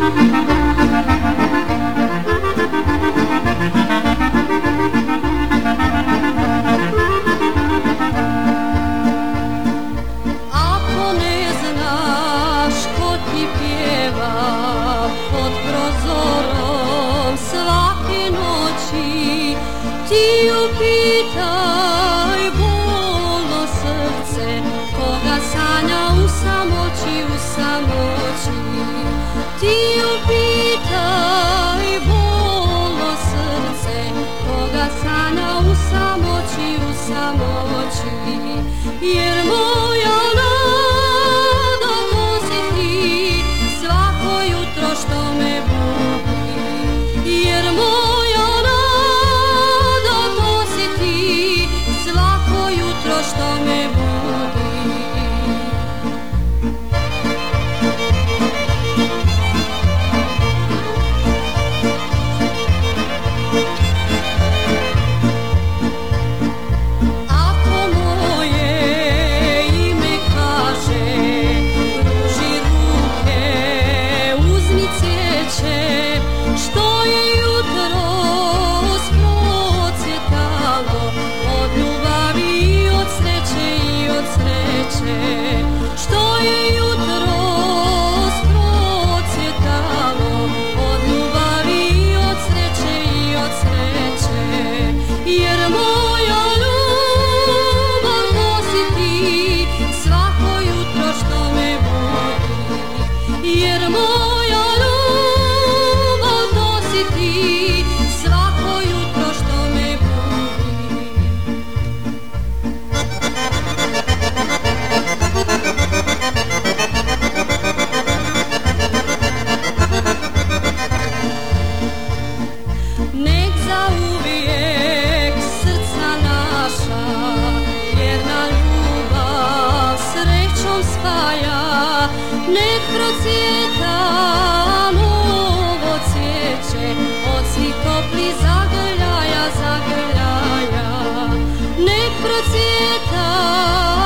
Ako ne znaš ko ti pjeva pod prozorom svake noći, ti upitaj bolno srce koga sanja u samoći, u samoći. Ti upitaj bolno srce koga sanja u samoći, u samoći. Jer moja nada to si ti svako jutro što me budi. Jer moja nada to si ti svako jutro što me budi. Što je jutros procvjetalo od ljubavi i od sreće, i od sreće. Što je jutros procvjetalo od ljubavi i od sreće, i od sreće. Jer moja ljubav to si ti svako jutro što me budi. Jer moja ti svako jutro što me budi. Nek zauvijek srca naša vjerna ljubav srećom spaja. Nek procvjeta novo cvijeće od svih toplih zagrljaja, zagrljaja. Nek procvjeta